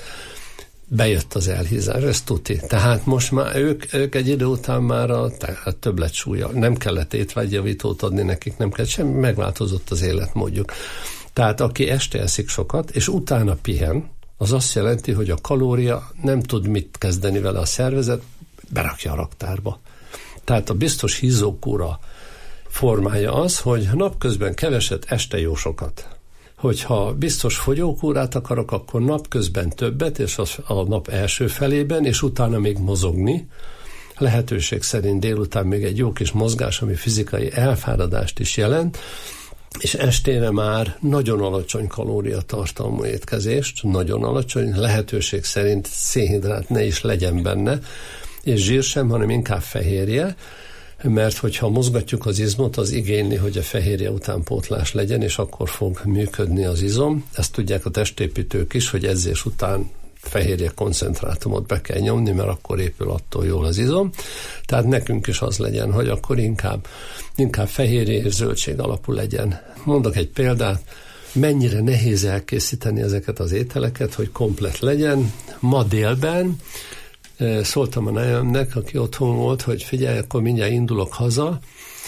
bejött az elhízás, ez tuti. Tehát most már ők, ők egy idő után már a, a többlet-súlya, nem kellett étvágyjavítót adni nekik, nem kellett semmi, megváltozott az életmódjuk. Tehát aki este eszik sokat, és utána pihen, az azt jelenti, hogy a kalória nem tud mit kezdeni vele a szervezet, berakja a raktárba. Tehát a biztos hízókúra formája az, hogy napközben keveset, este jó sokat. Hogyha biztos fogyókúrát akarok, akkor napközben többet, és az a nap első felében, és utána még mozogni. Lehetőség szerint délután még egy jó kis mozgás, ami fizikai elfáradást is jelent, és estére már nagyon alacsony kalóriatartalmú étkezést, nagyon alacsony, lehetőség szerint szénhidrát ne is legyen benne, és zsír sem, hanem inkább fehérje, mert hogyha mozgatjuk az izmot, az igényli, hogy a fehérje utánpótlás legyen, és akkor fog működni az izom. Ezt tudják a testépítők is, hogy edzés után fehérje koncentrátumot be kell nyomni, mert akkor épül attól jól az izom. Tehát nekünk is az legyen, hogy akkor inkább, inkább fehérje és zöldség alapú legyen. Mondok egy példát, mennyire nehéz elkészíteni ezeket az ételeket, hogy komplet legyen. Ma délben szóltam a nejemnek, aki otthon volt, hogy figyelj, akkor mindjárt indulok haza.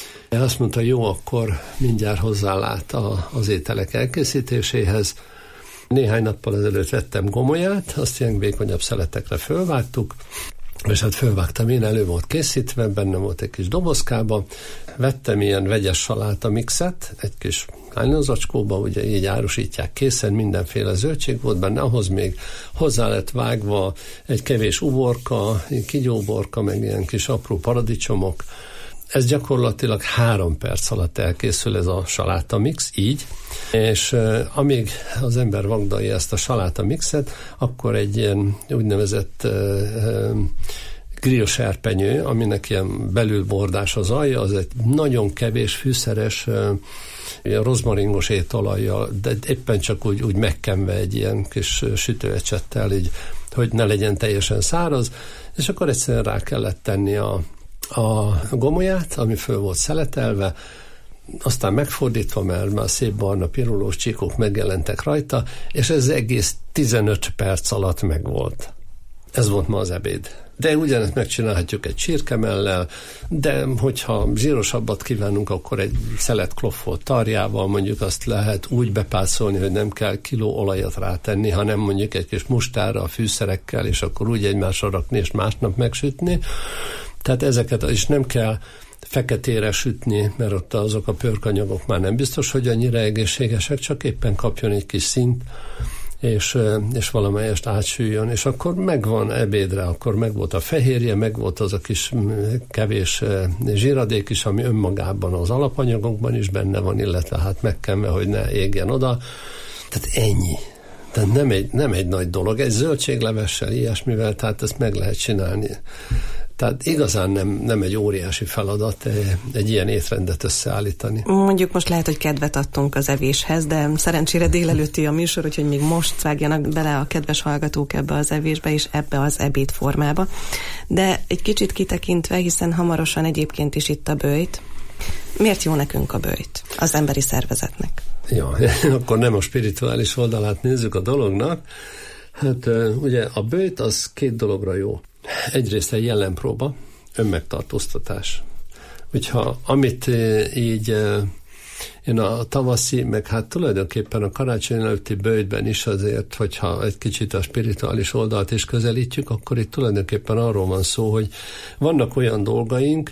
Azt mondta, jó, akkor mindjárt hozzálát a, az ételek elkészítéséhez. Néhány nappal ezelőtt vettem gomolyát, azt ilyen vékonyabb szeletekre fölvágtuk, és hát fölvágtam én, elő volt készítve, benne volt egy kis dobozkába, vettem ilyen vegyes saláta mixet, egy kis nylonzacskóba, ugye így árusítják készen, mindenféle zöldség volt benne, ahhoz még hozzá lett vágva egy kevés uborka, kigyóborka, meg ilyen kis apró paradicsomok. Ez gyakorlatilag három perc alatt elkészül ez a saláta mix, így, és uh, amíg az ember vagdalja ezt a saláta mixet, akkor egy ilyen úgynevezett uh, uh, grillserpenyő, aminek ilyen belülbordás az alja, az egy nagyon kevés fűszeres, uh, rozmaringos étolajjal, de éppen csak úgy, úgy megkenve egy ilyen kis sütőecsettel, így, hogy ne legyen teljesen száraz, és akkor egyszerűen rá kellett tenni a a gomolyát, ami föl volt szeletelve, aztán megfordítva, mert már szép barna pirulós csíkok megjelentek rajta, és ez egész tizenöt perc alatt megvolt. Ez volt ma az ebéd. De ugyanezt megcsinálhatjuk egy csirkemellel, de hogyha zsírosabbat kívánunk, akkor egy szelet kloffolt tarjával mondjuk azt lehet úgy bepászolni, hogy nem kell kiló olajat rátenni, hanem mondjuk egy kis mustárra, a fűszerekkel, és akkor úgy egymásra rakni, és másnap megsütni. Tehát ezeket is nem kell feketére sütni, mert ott azok a pörkanyagok már nem biztos, hogy annyira egészségesek, csak éppen kapjon egy kis szint, és, és valamelyest átsüljön, és akkor megvan ebédre, akkor megvolt a fehérje, megvolt az a kis kevés zsíradék is, ami önmagában az alapanyagokban is benne van, illetve hát megkenve, hogy ne égjen oda. Tehát ennyi. Tehát nem egy, nem egy nagy dolog, egy zöldséglevessel, ilyesmivel, tehát ezt meg lehet csinálni. Tehát igazán nem, nem egy óriási feladat egy ilyen étrendet összeállítani. Mondjuk most lehet, hogy kedvet adtunk az evéshez, de szerencsére délelőtti a műsor, úgyhogy még most vágjanak bele a kedves hallgatók ebbe az evésbe és ebbe az ebédformába. De egy kicsit kitekintve, hiszen hamarosan egyébként is itt a böjt. Miért jó nekünk a böjt az emberi szervezetnek? Ja, akkor nem a spirituális oldalát nézzük a dolognak. Hát ugye a böjt az két dologra jó. Egyrészt egy jellempróba, önmegtartóztatás. Hogyha amit így én a tavaszi, meg hát tulajdonképpen a karácsony előtti böjtben is azért, hogyha egy kicsit a spirituális oldalt is közelítjük, akkor itt tulajdonképpen arról van szó, hogy vannak olyan dolgaink,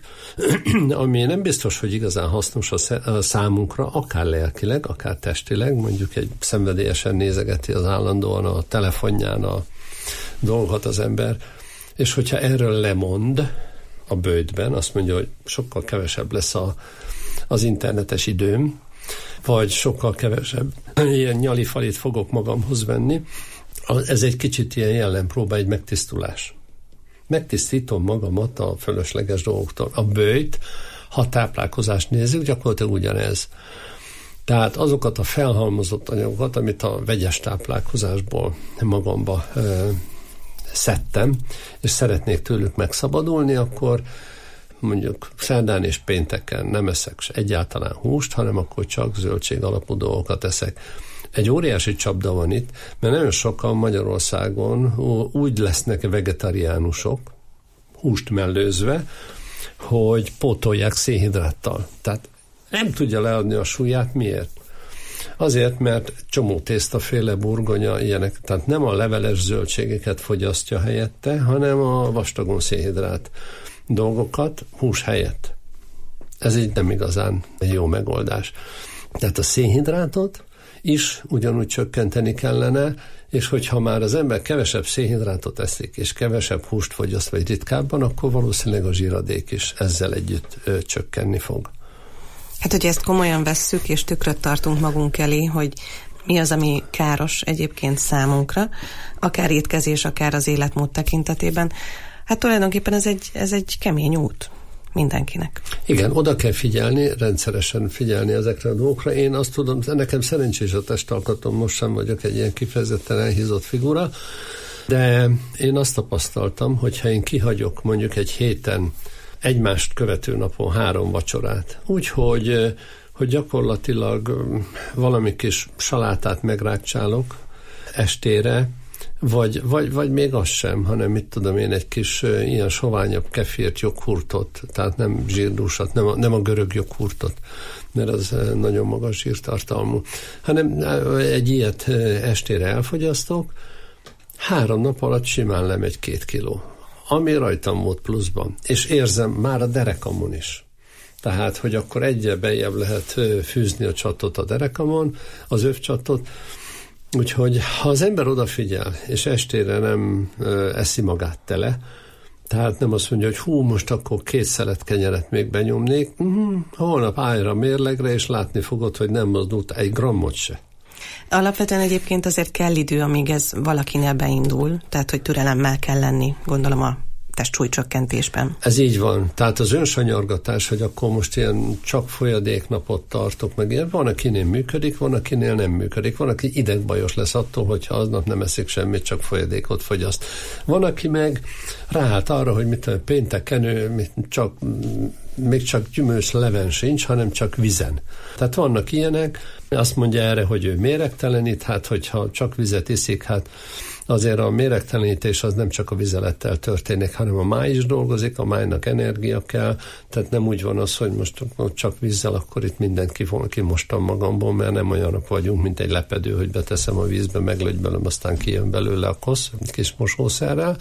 ami nem biztos, hogy igazán hasznos a számunkra, akár lelkileg, akár testileg, mondjuk egy szenvedélyesen nézegeti az állandóan a telefonján a dolgot az ember, és hogyha erről lemond a böjtben, azt mondja, hogy sokkal kevesebb lesz a, az internetes időm, vagy sokkal kevesebb ilyen nyalifalit fogok magamhoz venni, ez egy kicsit ilyen jellempróba, egy megtisztulás. Megtisztítom magamat a fölösleges dolgoktól. A böjt, ha táplálkozást nézzük, gyakorlatilag ugyanez. Tehát azokat a felhalmozott anyagokat, amit a vegyes táplálkozásból magamba ö, szedtem, és szeretnék tőlük megszabadulni, akkor mondjuk szerdán és pénteken nem eszek egyáltalán húst, hanem akkor csak zöldség alapú dolgokat eszek. Egy óriási csapda van itt, mert nagyon sokan Magyarországon úgy lesznek vegetariánusok, húst mellőzve, hogy pótolják szénhidráttal. Tehát nem tudja leadni a súlyát. Miért? Azért, mert csomó tésztaféle, burgonya, ilyenek, tehát nem a leveles zöldségeket fogyasztja helyette, hanem a vastagon szénhidrát dolgokat hús helyett. Ez így nem igazán egy jó megoldás. Tehát a szénhidrátot is ugyanúgy csökkenteni kellene, és hogyha már az ember kevesebb szénhidrátot eszik, és kevesebb húst fogyaszt, vagy ritkábban, akkor valószínűleg a zsíradék is ezzel együtt ö, csökkenni fog. Hát, hogy ezt komolyan vesszük, és tükröt tartunk magunk elé, hogy mi az, ami káros egyébként számunkra, akár étkezés, akár az életmód tekintetében, hát tulajdonképpen ez egy, ez egy kemény út mindenkinek. Igen, oda kell figyelni, rendszeresen figyelni ezekre a dolgokra. Én azt tudom, nekem szerencsés a testalkatom, most sem vagyok egy ilyen kifejezetten elhízott figura, de én azt tapasztaltam, hogy ha én kihagyok mondjuk egy héten egymást követő napon három vacsorát, úgyhogy hogy gyakorlatilag valami kis salátát megrákcsálok estére, Vagy, vagy, vagy még az sem, hanem mit tudom én, egy kis uh, ilyen soványabb kefírt joghurtot, tehát nem zsírdúsat, nem a, nem a görög joghurtot, mert az nagyon magas zsírtartalmú, hanem egy ilyet estére elfogyasztok, három nap alatt simán lemegy két kiló, ami rajtam volt pluszban, és érzem már a derekamon is. Tehát, hogy akkor egyel bejjebb lehet fűzni a csatot a derekamon, az övcsatot, úgyhogy ha az ember odafigyel, és estére nem eszi magát tele, tehát nem azt mondja, hogy hú, most akkor két szelet kenyeret még benyomnék, uh-huh, holnap állj a mérlegre, és látni fogod, hogy nem mozdult egy grammot se. Alapvetően egyébként azért kell idő, amíg ez valakinél beindul, tehát hogy türelemmel kell lenni, gondolom a testsúlycsökkentésben. Ez így van. Tehát az önsanyargatás, hogy akkor most ilyen csak folyadéknapot tartok, meg ilyen, van, akinél működik, van, akinél nem működik. Van, aki idegbajos lesz attól, hogyha aznap nem eszik semmit, csak folyadékot fogyaszt. Van, aki meg ráállt arra, hogy mit pénteken ő csak, még csak gyümölcs leven sincs, hanem csak vizen. Tehát vannak ilyenek, azt mondja erre, hogy ő méregtelenít, hát hogyha csak vizet iszik, hát azért a méregtelenítés az nem csak a vizelettel történik, hanem a máj is dolgozik, a májnak energia kell, tehát nem úgy van az, hogy most csak vízzel, akkor itt mindent kimostam magamból, mert nem olyanok vagyunk, mint egy lepedő, hogy beteszem a vízbe, meglögybelem, aztán kijön belőle a kosz, kis mosószerrel.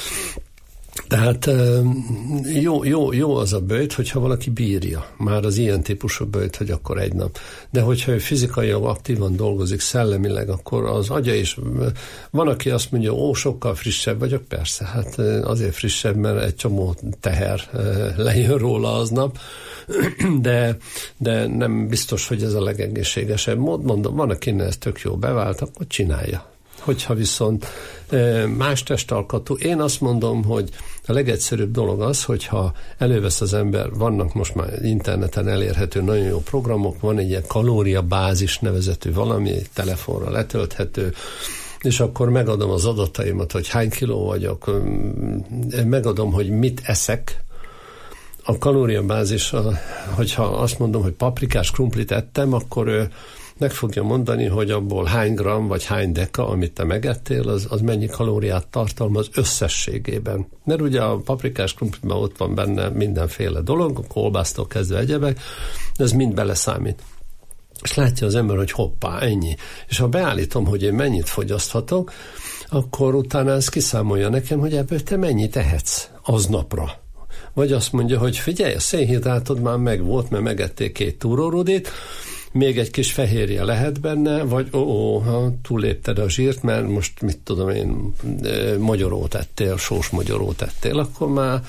Tehát jó, jó, jó az a böjt, hogyha valaki bírja már az ilyen típusú böjt, hogy akkor egy nap. De hogyha ő fizikailag aktívan dolgozik, szellemileg, akkor az agya is, van, aki azt mondja, ó, sokkal frissebb vagyok, persze, hát azért frissebb, mert egy csomó teher lejön róla aznap, de, de nem biztos, hogy ez a legegészségesebb mód. Mondom, van, akinek ez tök jó bevált, akkor csinálja. Hogyha viszont más testalkatú, én azt mondom, hogy a legegyszerűbb dolog az, hogyha elővesz az ember, vannak most már interneten elérhető nagyon jó programok, van egy ilyen kalóriabázis nevezetű valami, telefonra letölthető, és akkor megadom az adataimat, hogy hány kiló vagyok, megadom, hogy mit eszek. A kalóriabázis, hogyha azt mondom, hogy paprikás krumplit ettem, akkor ő meg fogja mondani, hogy abból hány gram vagy hány deka, amit te megettél, az, az mennyi kalóriát tartalmaz összességében. Mert ugye a paprikás krumplitban ott van benne mindenféle dolog, a kolbásztól kezdve egyebek, ez mind beleszámít. És látja az ember, hogy hoppá, ennyi. És ha beállítom, hogy én mennyit fogyaszthatok, akkor utána ez kiszámolja nekem, hogy ebből te mennyit ehetsz aznapra. Vagy azt mondja, hogy figyelj, a szénhidrátod már megvolt, mert megettél két túrórudit, még egy kis fehérje lehet benne, vagy ó, ó ha túllépted a zsírt, mert most mit tudom én, magyarót ettél, sós magyarót ettél, akkor már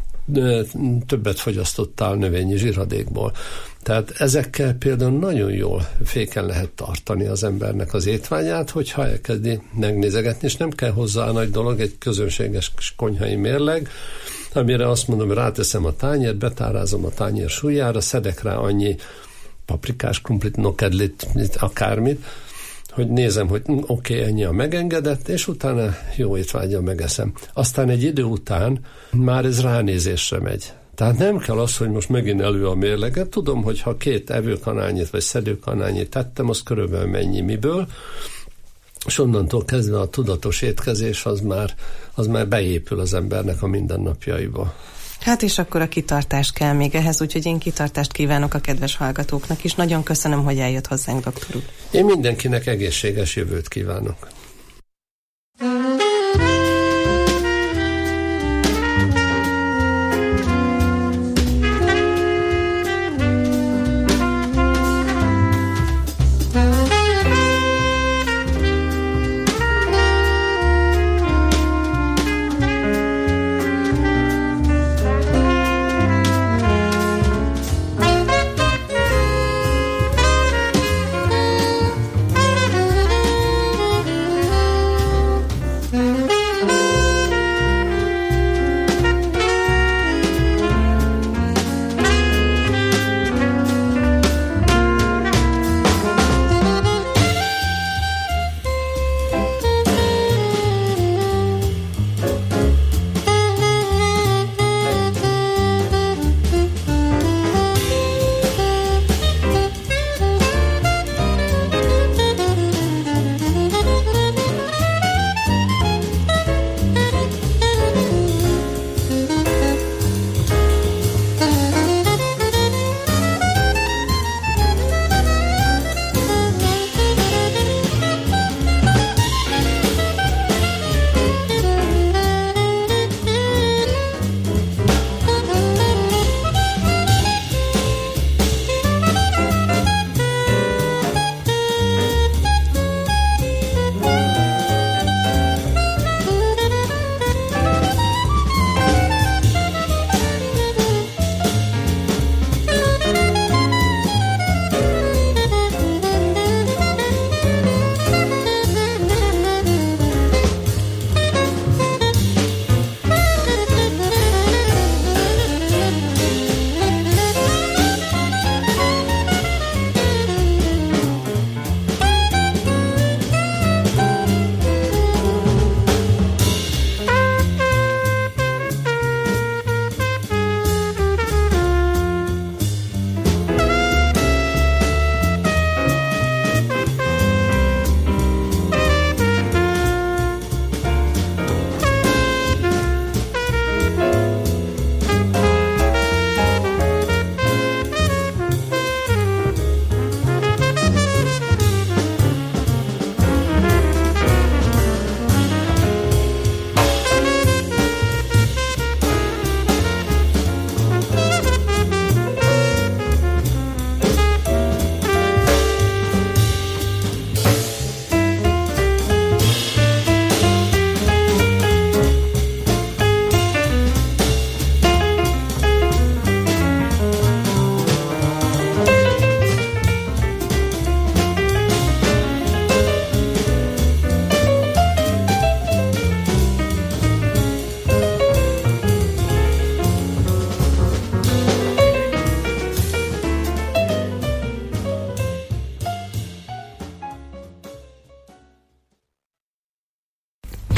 többet fogyasztottál növényi zsíradékból. Tehát ezekkel például nagyon jól féken lehet tartani az embernek az étvágyát, hogyha elkezdi megnézegetni, és nem kell hozzá nagy dolog, egy közönséges konyhai mérleg, amire azt mondom, hogy ráteszem a tányért, betárázom a tányér súlyára, szedek rá annyi paprikás krumplit, nokedlit, akármit, hogy nézem, hogy oké, okay, ennyi a megengedett, és utána jó étvágyan megeszem. Aztán egy idő után már ez ránézésre megy. Tehát nem kell az, hogy most megint elő a mérleget. Tudom, hogy ha két evőkanálnyit vagy szedőkanálnyit tettem, az körülbelül mennyi miből, és onnantól kezdve a tudatos étkezés az már, az már beépül az embernek a mindennapjaiba. Hát és akkor a kitartás kell még ehhez, úgyhogy én kitartást kívánok a kedves hallgatóknak is. Nagyon köszönöm, hogy eljött hozzánk, doktor úr. Én mindenkinek egészséges jövőt kívánok.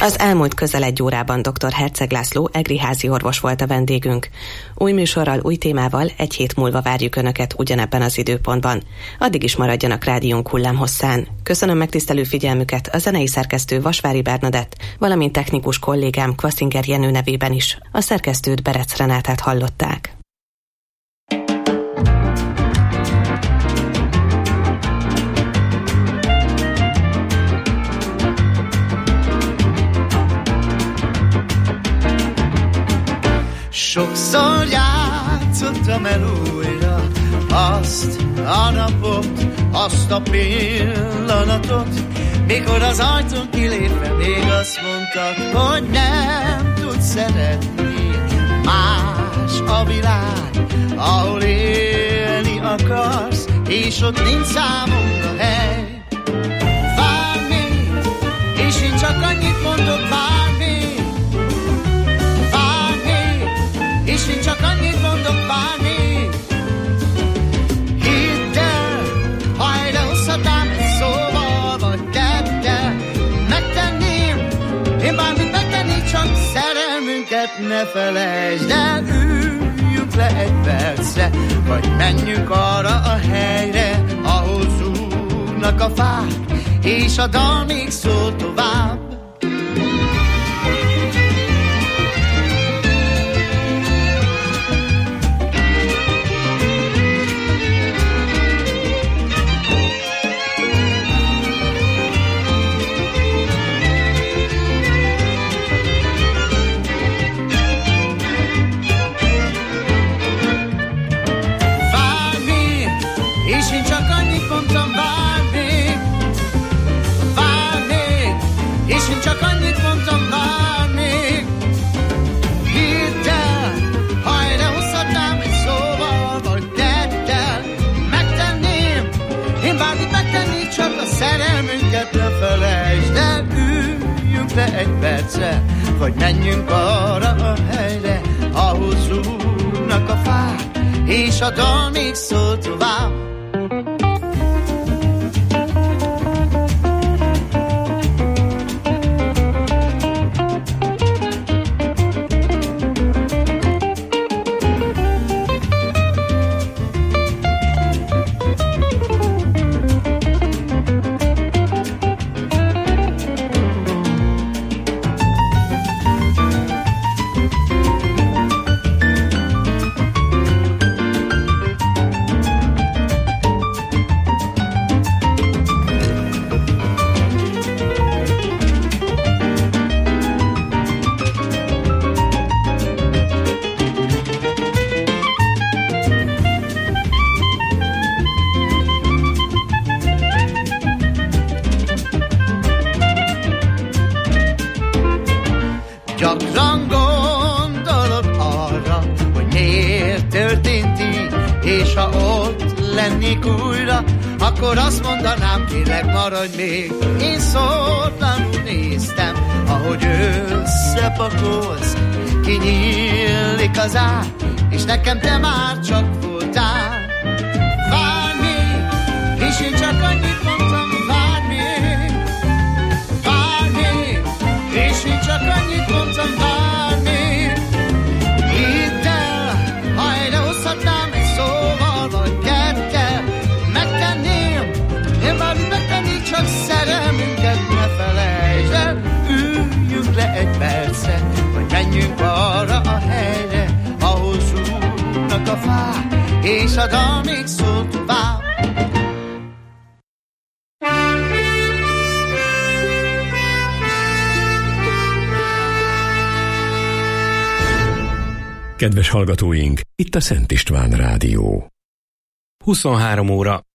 Az elmúlt közel egy órában dr. Herceg László egri házi orvos volt a vendégünk. Új műsorral, új témával egy hét múlva várjuk Önöket ugyanebben az időpontban. Addig is maradjanak rádiónk hullámhosszán. Köszönöm megtisztelő figyelmüket a zenei szerkesztő Vasvári Bernadett, valamint technikus kollégám Kvaszinger Jenő nevében is. A szerkesztőt, Berec Renátát hallották. Sokszor játszottam el újra azt a napot, azt a pillanatot, mikor az ajtón kilépve még azt mondtad, hogy nem tudsz szeretni. Más a világ, ahol élni akarsz, és ott nincs számomra hely. Várj még, és én csak annyit mondok, várj még. És én csak annyit mondok, várj még. Hidd el, ha helyre hozhatnám egy szóval vagy tettel, megtenném, én bármit megtenni, csak szerelmünket ne felejtsd el. Üljünk le egy percre, vagy menjünk arra a helyre, ahol zúgnak a fák, és a dal még szól tovább. Egy percre, vagy menjünk arra a helyre, ahol zúgnak a fák, és a dal még szól tovább. Gyakran gondolok arra, hogy miért történt így, és ha ott lennék újra, akkor azt mondanám, kérlek maradj még. Én szótlanul néztem, ahogy összepakolsz, kinyílik az ár, és nekem te már csak voltál. Várj még, és én csak annyit mondtam, várj még, várj még, és én csak annyit mondtam, várj még. Hidd el, ha helyre hozhatnám egy szóval vagy kettel, megtenném, én bármit megtenni, csak szerelmünket ne felejtsd el. Üljünk le egy percre, vagy menjünk arra a helyre, ahol zúgnak a fák, és a dal még szól tovább. Kedves hallgatóink, itt a Szent István Rádió. huszonhárom óra